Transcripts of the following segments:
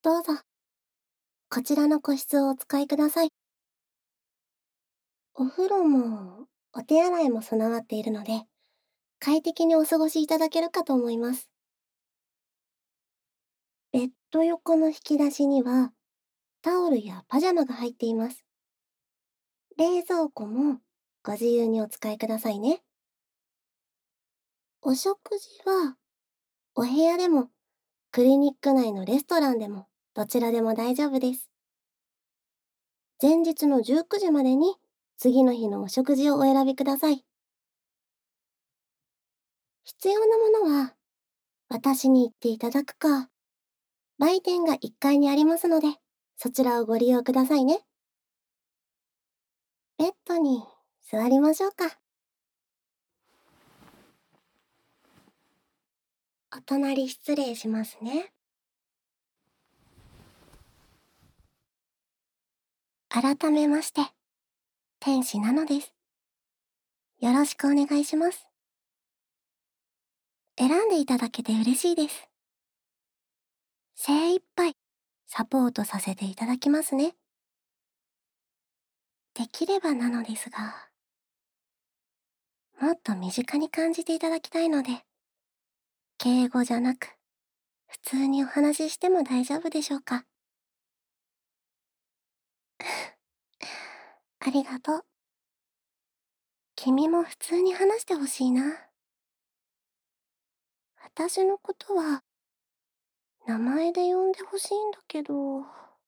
どうぞ、こちらの個室をお使いください。お風呂も、お手洗いも備わっているので、快適にお過ごしいただけるかと思います。ベッド横の引き出しには、タオルやパジャマが入っています。冷蔵庫も、ご自由にお使いくださいね。お食事は、お部屋でも、クリニック内のレストランでも、どちらでも大丈夫です。前日の19時までに、次の日のお食事をお選びください。必要なものは、私に言っていただくか、売店が1階にありますので、そちらをご利用くださいね。ベッドに座りましょうか。お隣失礼しますね。改めまして、天使なのです。よろしくお願いします。選んでいただけて嬉しいです。精一杯、サポートさせていただきますね。できればなのですが、もっと身近に感じていただきたいので、敬語じゃなく、普通にお話ししても大丈夫でしょうか。ありがとう。君も普通に話してほしいな。私のことは、名前で呼んでほしいんだけど。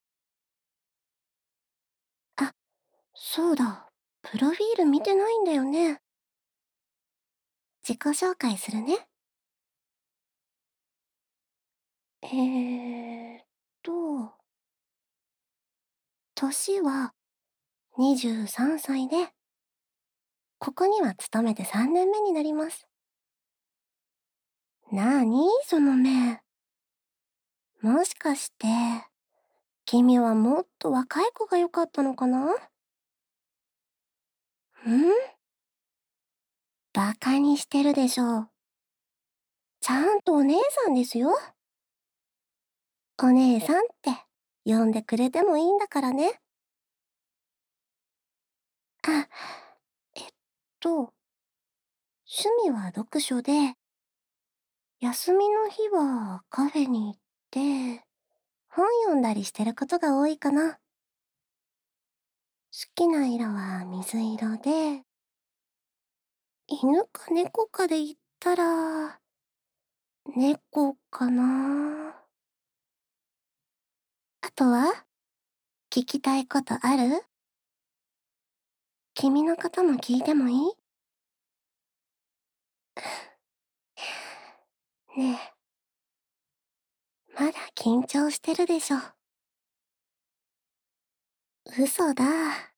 あ、そうだ。プロフィール見てないんだよね。自己紹介するね。ーっと、年は23歳で、ここには勤めて3年目になります。なーにその目。もしかして、君はもっと若い子が良かったのかな？バカにしてるでしょう。ちゃんとお姉さんですよ。お姉さんって呼んでくれてもいいんだからね。あ、えっと、趣味は読書で、休みの日はカフェに行って、本読んだりしてることが多いかな。好きな色は水色で、犬か猫かで言ったら、猫かな。あとは聞きたいことある？君のことも聞いてもいい？ねえ、まだ緊張してるでしょ。嘘だ。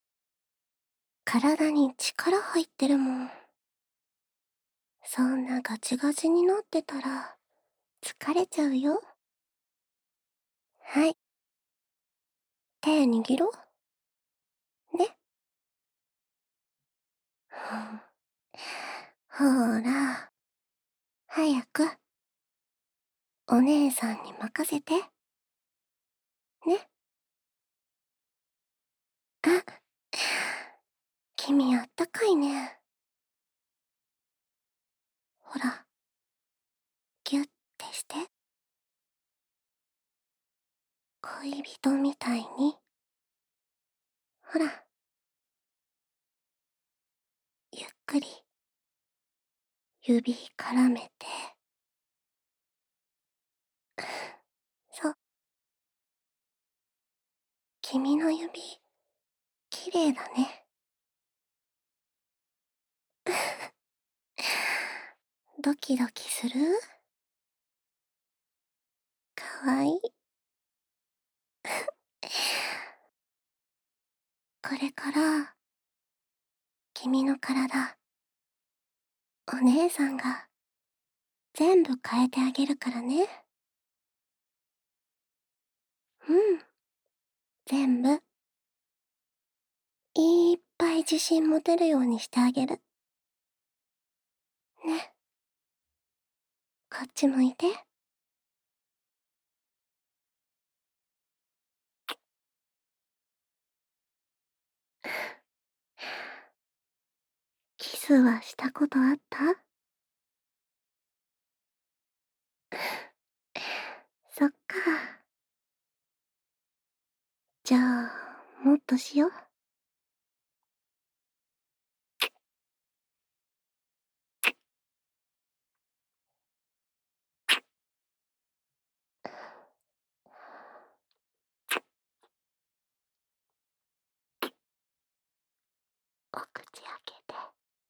体に力入ってるもん。そんなガチガチになってたら、疲れちゃうよ。はい、手握ろう。ね。ほら、早く、お姉さんに任せて。ね。あ、君あったかいね。ほら、ぎゅってして。恋人みたいに。ほら、ゆっくり、指絡めて。そう、君の指、綺麗だね。ドキドキする？かわいい。これから、君の体、お姉さんが全部変えてあげるからね。うん、全部。いっぱい自信持てるようにしてあげる。ね、こっち向いて。 スはしたことあった？そっか。じゃあ、もっとしよう。お口開けて、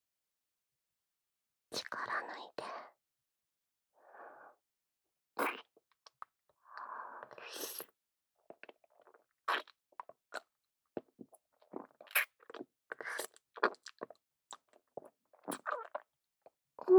力抜いて。うん。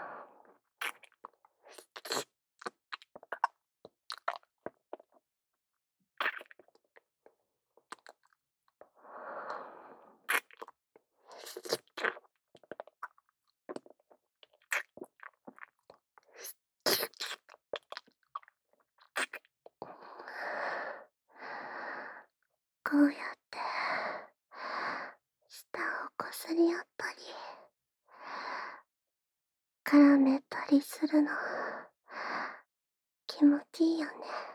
こうやって舌をこすり合ったり絡めたりするの気持ちいいよね。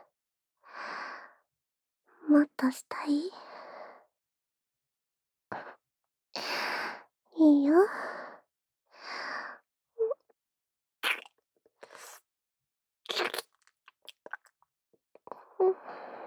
もっとしたい？いいよ。うん。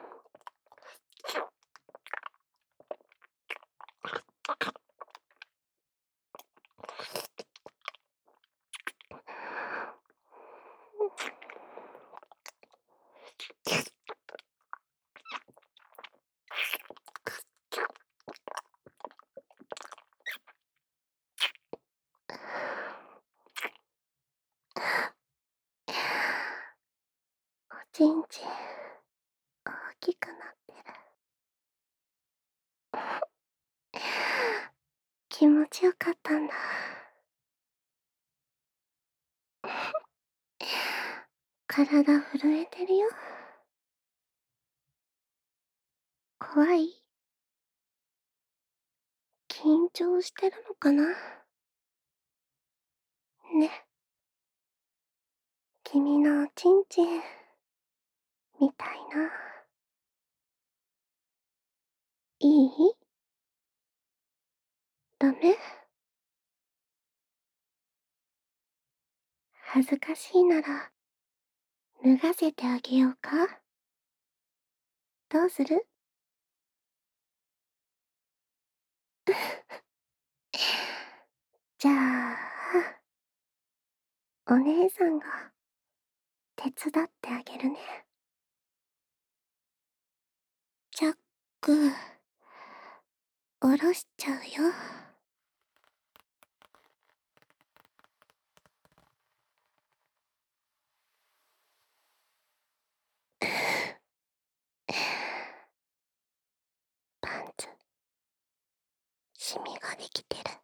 おちんちん大きくなってる。気持ちよかったんだ。体震えてるよ。怖い？緊張してるのかな？ね、君のちんちんみたいな。いい？ダメ？恥ずかしいなら脱がせてあげようか？どうする？じゃあ、お姉さんが手伝ってあげるね。チャック、下ろしちゃうよ。パンツ、シミができてる。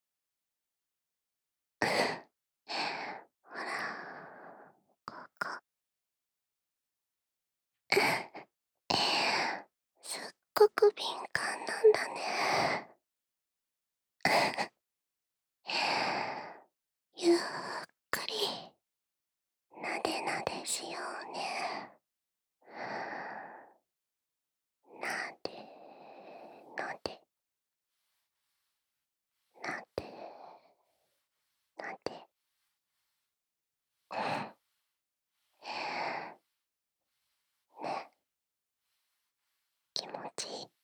ほら、ここ。すっごく敏感なんだね。ゆっくりなでなでしようね。なでなでなでなで。ね、気持ちいい？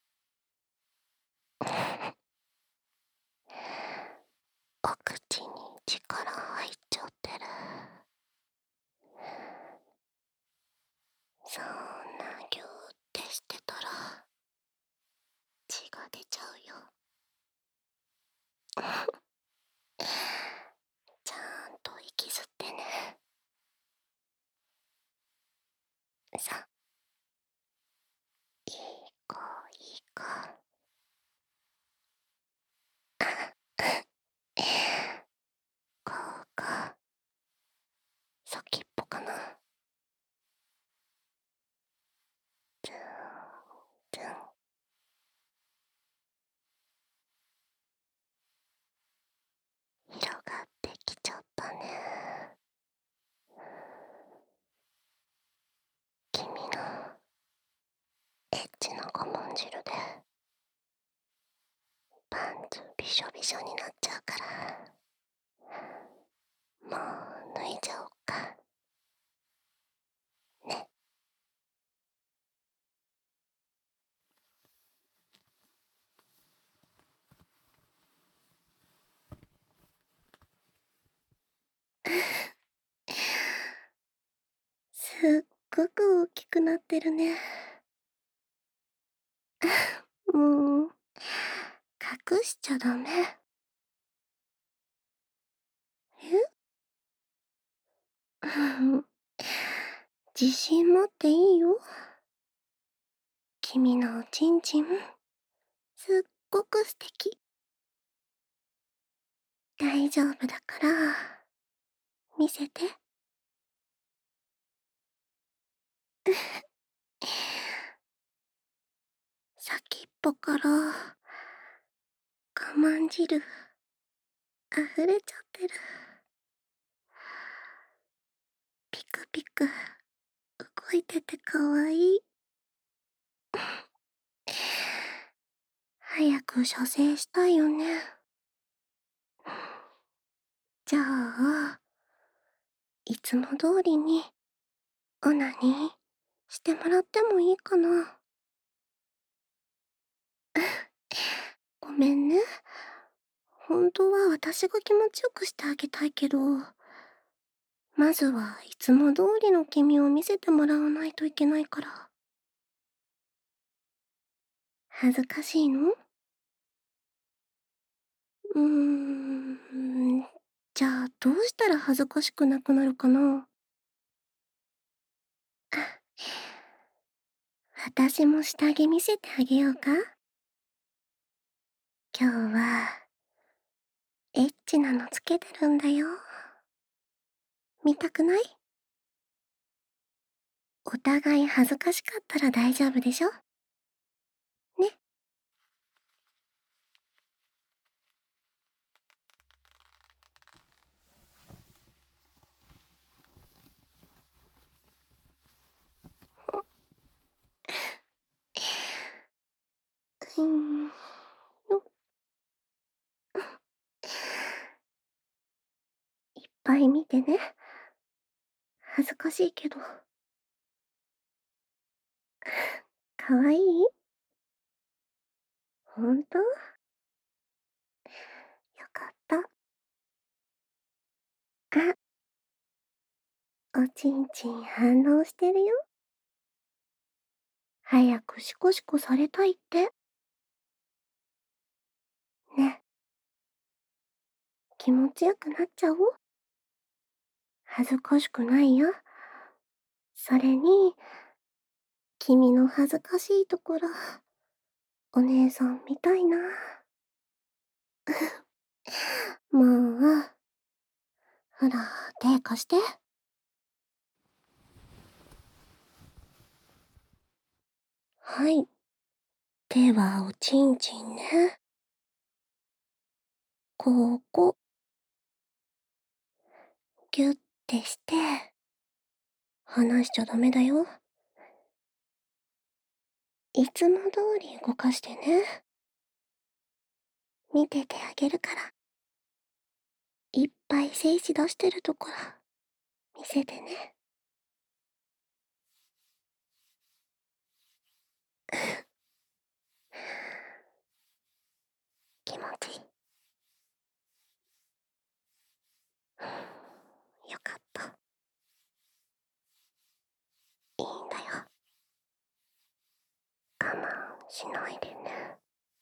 お口に力入っちゃってる。そんなぎゅーってしてたら血が出ちゃうよ。ちゃんと息吸ってね。さあ、いい子いい子。こうか、先っぽかな。ずんずん。 びしょびしょになっちゃうから、もう脱いじゃおうか。ね。すっごく大きくなってるね。もう、隠しちゃダメ。え自信持っていいよ。君のおちんちん、すっごく素敵。大丈夫だから、見せて。先っぽから我慢汁溢れちゃってる。ピクピク動いててかわいい。早く射精したいよね。じゃあ、いつも通りにオナニーしてもらってもいいかな。ごめんね。本当は私が気持ちよくしてあげたいけど、まずはいつも通りの君を見せてもらわないといけないから。恥ずかしいの？うーん、じゃあどうしたら恥ずかしくなくなるかな？私も下着見せてあげようか？今日は、エッチなのつけてるんだよ。見たくない？お互い恥ずかしかったら大丈夫でしょ？ね。うーん。よいっぱい見てね。恥ずかしいけど。かわいい？ほんと？よかった。あ、おちんちん反応してるよ。早くシコシコされたいって。ね、気持ちよくなっちゃおう。恥ずかしくないよ。それに、君の恥ずかしいところ、お姉さんみたいな。もう、ほら、手貸して。はい。手はおちんちんね。ここ、ギュッてして、離しちゃダメだよ。いつも通り動かしてね。見ててあげるから。いっぱい精子出してるところ、見せてね。気持ちいい。よかった。いいんだよ。我慢しないでね。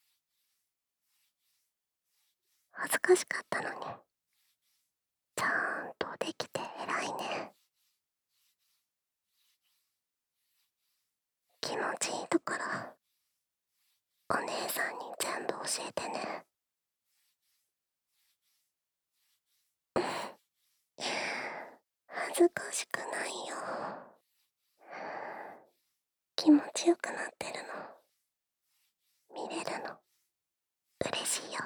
恥ずかしかったのに。ちゃんとできて偉いね。気持ちいいところ、お姉さんに全部教えてね。恥ずかしくないよ。気持ちよくなってるの。見れるの。嬉しいよ。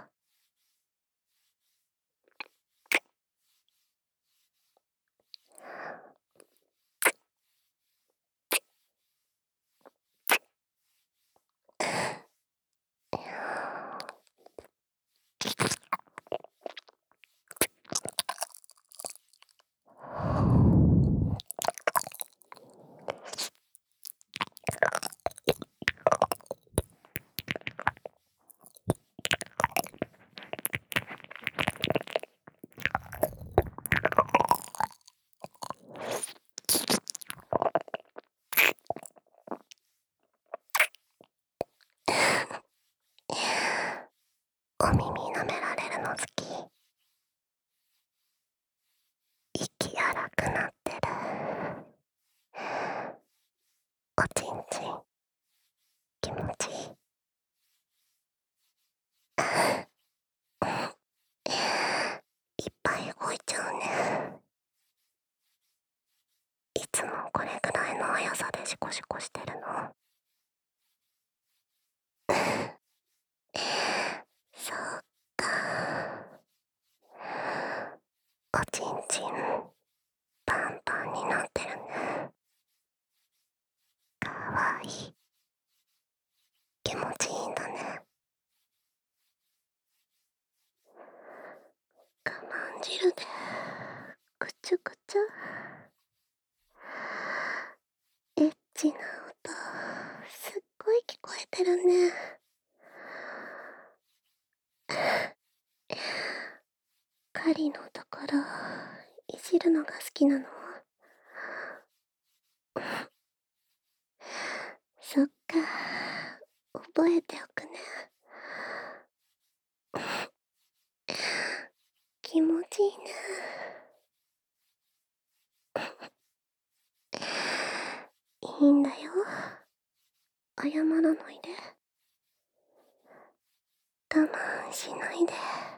つもこれくらいの速さでシコシコしてるの？そっか。おちんちんパンパンになってるね。かわいい。気持ちいいんだね。我慢汁でぐちゅぐちゅ。エッチな音すっごい聞こえてるね。狩りのところいじるのが好きなの？そっか、覚えておくね。気持ちいいね。いいんだよ、謝らないで。我慢しないで。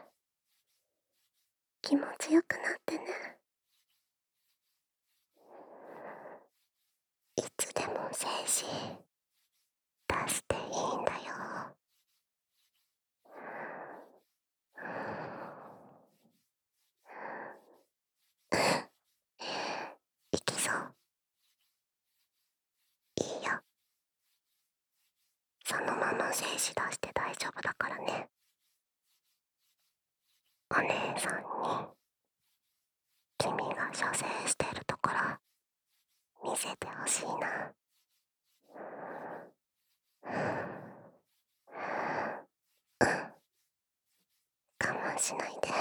気持ちよくなってね。いつでも精子出していいんだよ。いきそう？いいよ。そのまま精子出して大丈夫だからね。お姉さんに君が射精してるところ見せてほしいな。我慢しないで。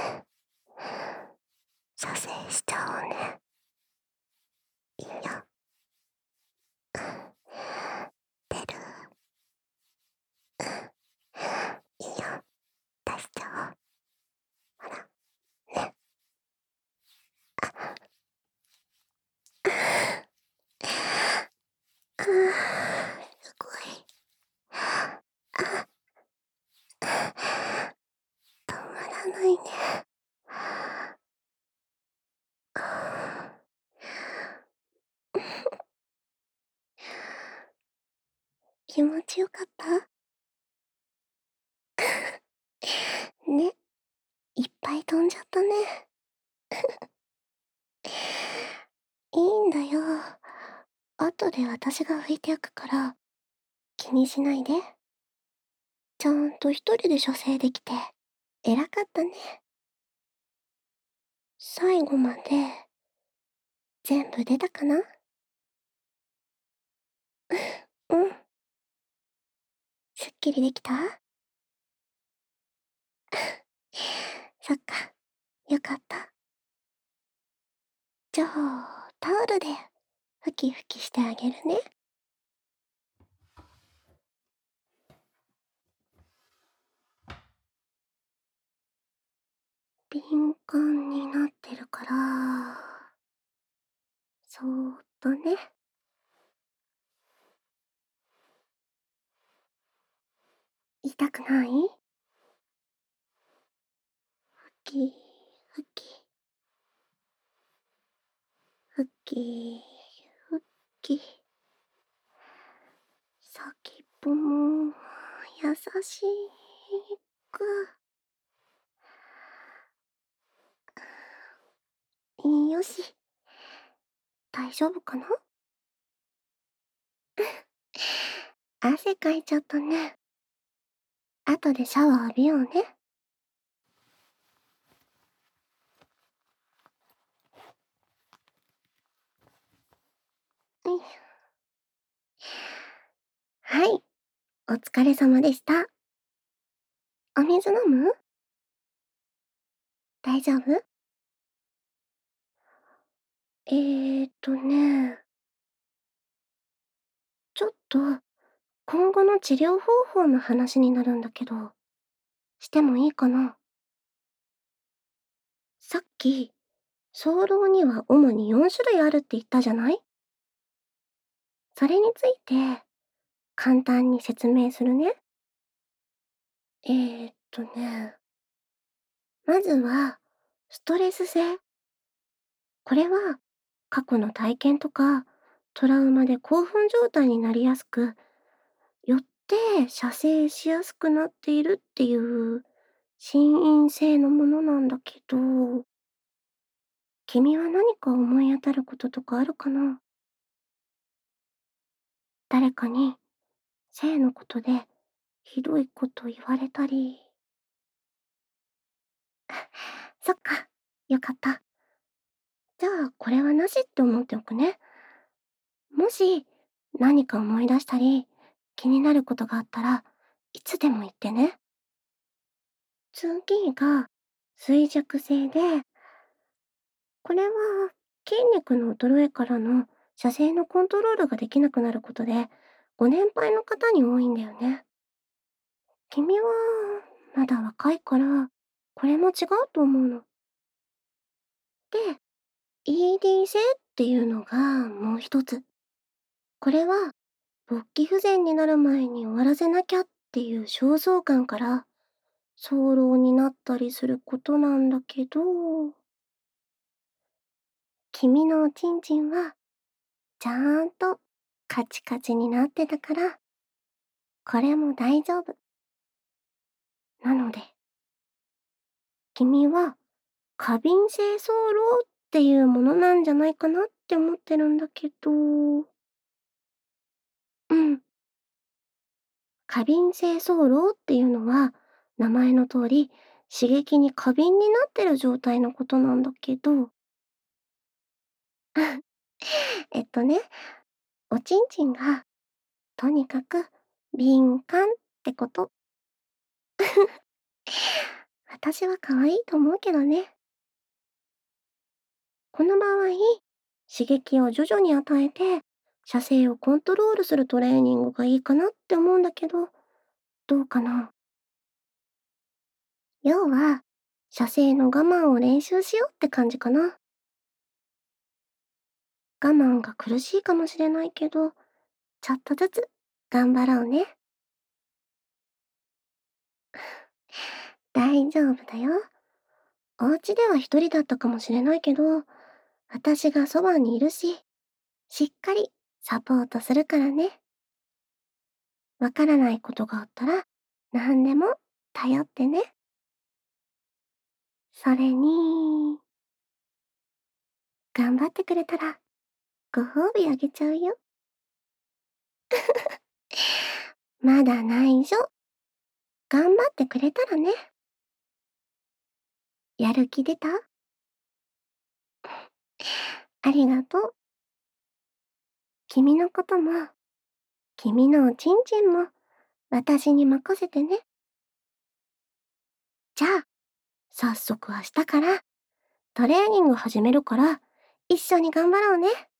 射精しちゃおうね。いいよ。出る？いいよ。出しちゃおう。ほら、ね。あー、すごい。あ、止まらないね。気持ちよかった？ね、いっぱい飛んじゃったね。いいんだよ。後で私が拭いておくから気にしないで。ちゃんと一人で射精できて偉かったね。最後まで全部出たかな？うん。すっきりできた？そっか。よかった。じゃあ、タオルでふきふきしてあげるね。敏感になってるから、そーっとね。痛くない？ふき、ふき、ふき、ふき。先っぽも優しく。よし。大丈夫かな？汗かいちゃったね。後でシャワー浴びようね。はい、お疲れ様でした。お水飲む？大丈夫？ね、ちょっと今後の治療方法の話になるんだけど、してもいいかな？さっき、早漏には主に4種類あるって言ったじゃない？それについて簡単に説明するね。まずはストレス性。これは過去の体験とか、トラウマで興奮状態になりやすく、よって射精しやすくなっているっていう心因性のものなんだけど、君は何か思い当たることとかあるかな？誰かに性のことでひどいこと言われたり。そっか、よかった。じゃあ、これはなしって思っておくね。もし、何か思い出したり、気になることがあったらいつでも言ってね。次が衰弱性で、これは筋肉の衰えからの射精のコントロールができなくなることで、ご年配の方に多いんだよね。君はまだ若いから、これも違うと思うの。で、ED 性っていうのがもう一つ。これは勃起不全になる前に終わらせなきゃっていう焦燥感から早漏になったりすることなんだけど、君のおちんちんはちゃんとカチカチになってたから、これも大丈夫。なので、君は過敏性早漏っていうものなんじゃないかなって思ってるんだけど、うん。過敏性早漏っていうのは、名前の通り、刺激に過敏になってる状態のことなんだけど、ね、おちんちんがとにかく敏感ってこと。私は可愛いと思うけどね。この場合、刺激を徐々に与えて、射精をコントロールするトレーニングがいいかなって思うんだけど、どうかな？要は、射精の我慢を練習しようって感じかな。我慢が苦しいかもしれないけど、ちょっとずつ頑張ろうね。大丈夫だよ。お家では一人だったかもしれないけど、私がそばにいるし、しっかりサポートするからね。わからないことがあったら、何でも頼ってね。それに、頑張ってくれたら、ご褒美あげちゃうよ。まだ内緒。頑張ってくれたらね。やる気出た？ありがとう。君のことも、君のおちんちんも、私に任せてね。じゃあ、早速明日からトレーニング始めるから、一緒に頑張ろうね。